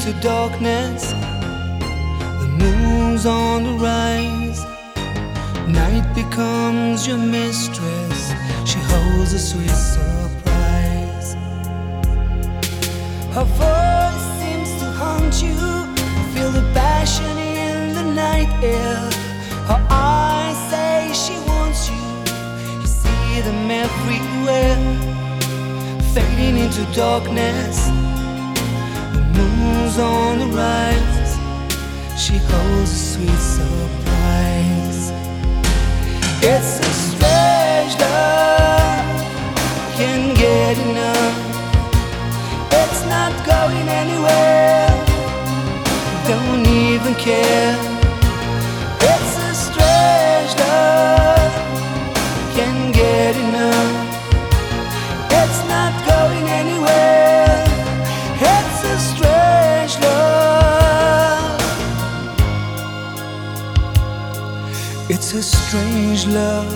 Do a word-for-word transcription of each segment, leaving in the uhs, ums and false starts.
into darkness. The moon's on the rise. Night becomes your mistress. She holds a sweet surprise. Her voice seems to haunt you. Feel the passion in the night air. Her eyes say she wants you. You see them everywhere, fading into darkness. The moon's on the rise. She holds a sweet surprise. It's a strange love, can't get enough. It's not going anywhere, don't even care. It's a strange love, can't get enough. It's not going anywhere. It's a strange love. It's a strange love.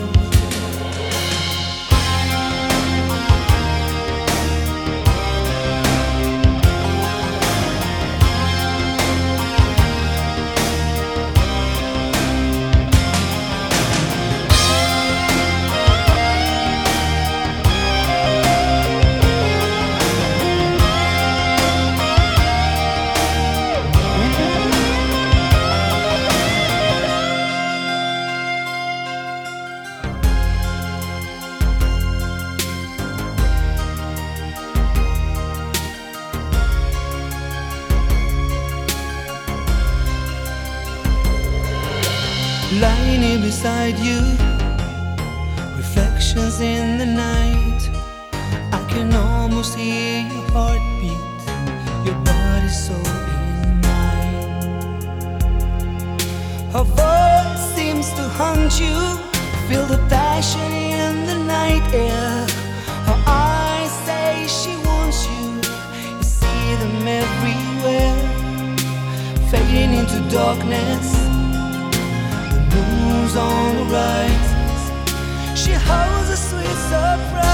Lying here beside you, reflections in the night. I can almost hear your heartbeat, your body so in mine. Her voice seems to haunt you. Feel the passion in the night air. Her eyes say she wants you. You see them everywhere, fading into darkness. Moon's on the rise. She holds a sweet surprise.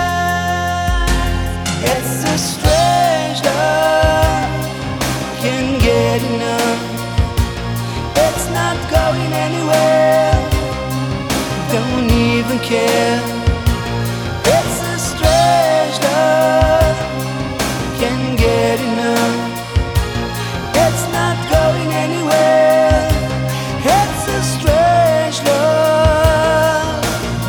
It's a strange love, can't get enough. It's not going anywhere, don't even care. It's a strange love, can't get enough. It's not going anywhere. It's a strange love.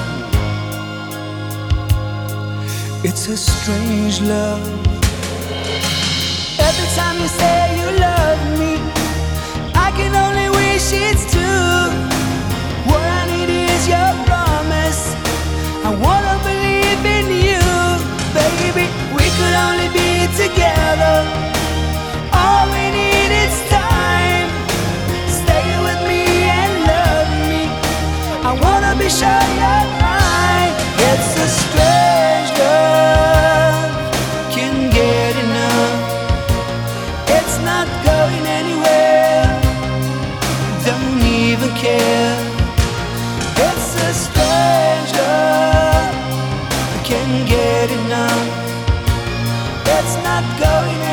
It's a strange love. Every time you say you love me, I can only wish it's true. What I need is your promise. I wanna believe in you, baby. We could only be together. All we need is time. Stay with me and love me. I wanna be sure you're mine. It's a strange love, can't get enough. It's not going anywhere, don't even care. It's a strange love, can't get enough. It's not going